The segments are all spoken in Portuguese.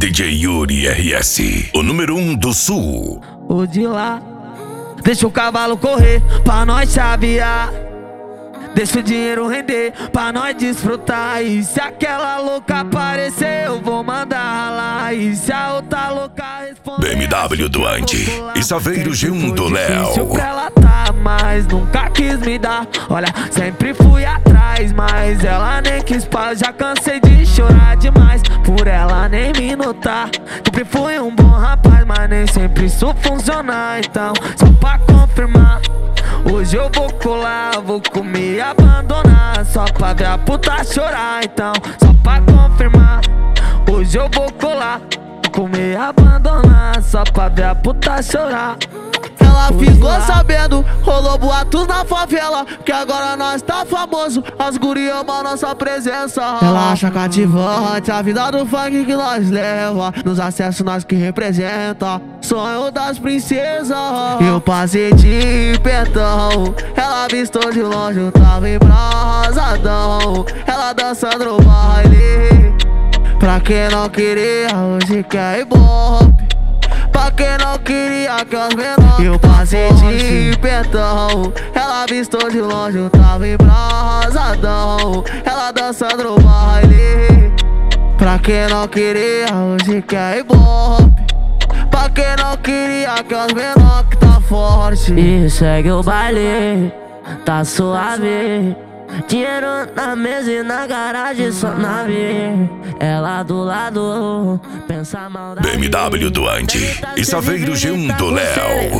DJ Yuri RS, o número 1 do Sul. O de lá, deixa o cavalo correr pra nós chavear. Deixa o dinheiro render pra nós desfrutar. E se aquela louca aparecer, eu vou mandar ralar. E se a outra louca responder, BMW do Andy e Saveiro G1 do Léo. Pra ela tá, mas nunca quis me dar. Olha, sempre fui atrás, mas ela nem quis paz. Já cansei de chorar demais por ela nem me notar. Sempre fui um bom rapaz, mas nem sempre isso funciona. Então, só pra confirmar, hoje eu vou colar, vou comer e abandonar. Só pra ver a puta chorar. Então, só pra confirmar, hoje eu vou colar, vou comer e abandonar. Só pra ver a puta chorar. Ela ficou sabendo, rolou boatos na favela, que agora nós tá famoso, as guri amam nossa presença. Ela acha cativante a vida do funk que nós leva, nos acessos nós que representa, sonho das princesas. Eu passei de pentão, ela avistou de longe, eu tava embrasadão. Ela dançando no baile, pra quem não queria, hoje quer ibope. Pra quem não queria que as menores, eu passei de pentão, ela avistou de longe, eu tava embrasadão. Ela dançando no baile, pra quem não queria, hoje quer ibope. Pra quem não queria que as menores que tá forte. E segue o baile, tá suave. Dinheiro na mesa e na garagem só nave. Ela do lado, pensa mal da BMW do Andy e Saveiro G1 do Léo.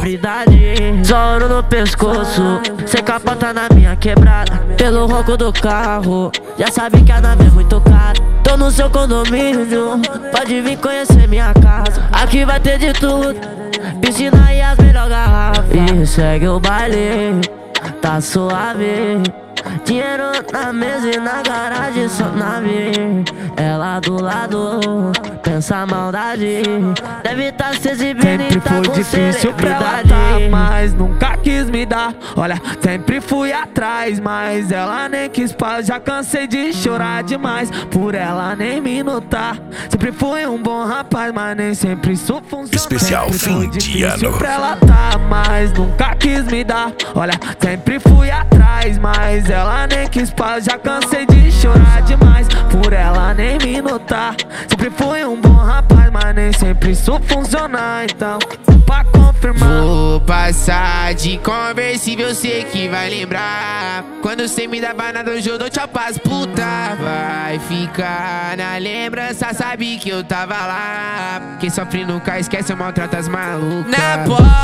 Só ouro no pescoço, cê capota na minha quebrada. Pelo ronco do carro, já sabe que a nave é muito cara. Tô no seu condomínio, pode vir conhecer minha casa. Aqui vai ter de tudo, piscina e as melhores garrafas. E segue o baile, tá suave. Dinheiro na mesa e na garagem só nave. Ela do lado, pensa maldade. Deve tá se exibindo. Sempre tá foi com difícil pra ela tá, mas nunca quis me dar. Olha, sempre fui atrás, mas ela nem quis paz. Já cansei de chorar demais por ela nem me notar. Sempre fui um bom rapaz, mas nem sempre isso funciona. Especial fim de ano. Pra ela tá, mas nunca quis me dar. Olha, sempre fui atrás, mas ela nem quis paz. Já cansei de chorar demais por ela nem me notar. Sempre fui um bom rapaz, mas nem sempre isso funciona. Então, pra confirmar, vou passar de conversível, sei que vai lembrar. Quando cê me dava nada, hoje eu dou tchau pras puta. Vai ficar na lembrança, sabe que eu tava lá. Quem sofre nunca esquece, eu maltrato as malucas. Na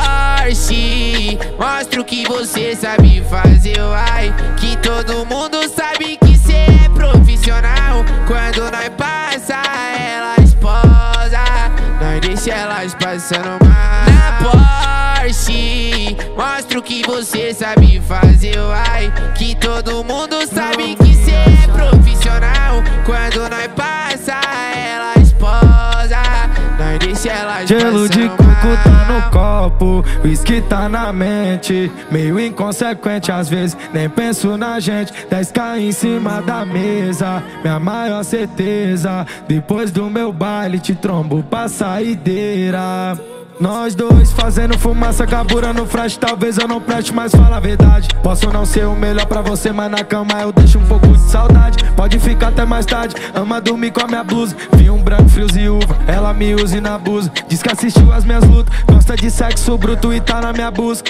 Porsche, mostra o que você sabe fazer, uai. Que todo mundo sabe que cê é profissional. Quando nós passa, ela esposa, nós deixa elas passando mal. Na Porsche, mostra o que você sabe fazer, uai. Que todo mundo sabe que cê é profissional. Quando nós passa, ela esposa, nós deixa elas gelo de coco tá no copo, whisky tá na mente. Meio inconsequente às vezes, nem penso na gente. 10k em cima da mesa, minha maior certeza. Depois do meu baile te trombo pra saideira. Nós dois fazendo fumaça, carburando flash. Talvez eu não preste, mas fala a verdade. Posso não ser o melhor pra você, mas na cama eu deixo um pouco de saudade. Pode ficar até mais tarde, ama dormir com a minha blusa. Vinho branco, frios e uva, ela me usa e na abusa. Diz que assistiu as minhas lutas, gosta de sexo bruto e tá na minha busca.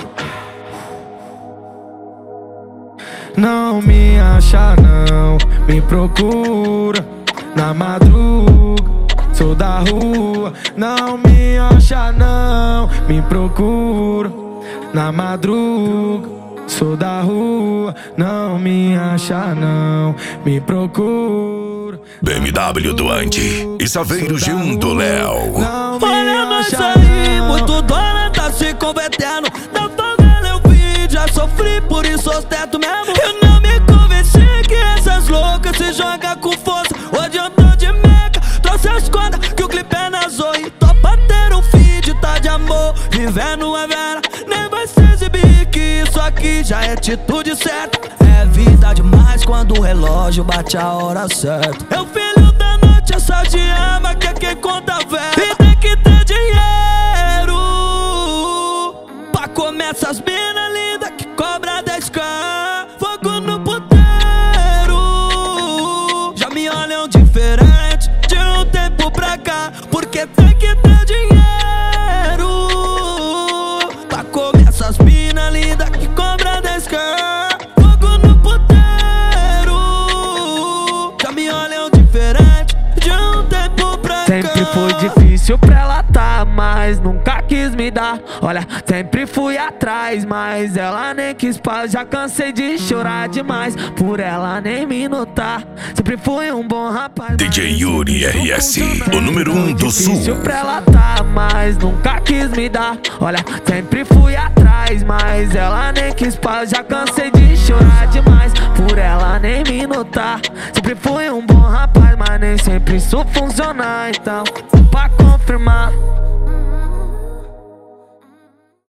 Não me acha não, me procura na madruga. Sou da rua, não me acha não, me procura na madruga. Sou da rua, não me acha não, me procura. BMW do Andy e Saveiro G1 do Léo. olha nós aí, muito dona tá se convertendo. Não tô vendo eu vi, já sofri, por isso ostento mesmo. Eu não me convenci que essas loucas se jogam com força. Hoje eu tô de meca, trouxe as cordas que o clipe é na Zoe. Tô pra ter um feed, tá de amor, vivendo a vera. Nem vai se exibir que isso aqui já é atitude certa. É vida demais quando o relógio bate a hora certa. É o filho da noite, só te ama, que é quem conta velho. E tem que ter dinheiro pra comer essas mina linda que cobra 10k. Fogo no puteiro, já me olham diferente de um tempo pra cá. Porque tem que ter dinheiro pra comer essas mina linda que cobra 10k. Fogo no puteiro, já me olham diferente de um tempo pra cá. Sempre foi difícil pra ela tá, mas nunca quis me dar. Olha, sempre fui atrás, mas ela nem quis paz. Já cansei de chorar demais por ela nem me notar. Sempre fui um bom rapaz. DJ Yuri RS, o número 1 do Sul. Difícil pra ela tá, mas nunca quis me dar. Olha, sempre fui atrás, mas ela nem quis paz. Já cansei de chorar demais por ela nem me notar. Sempre fui um bom rapaz, mas nem sempre isso funciona. Então, pra confirmar,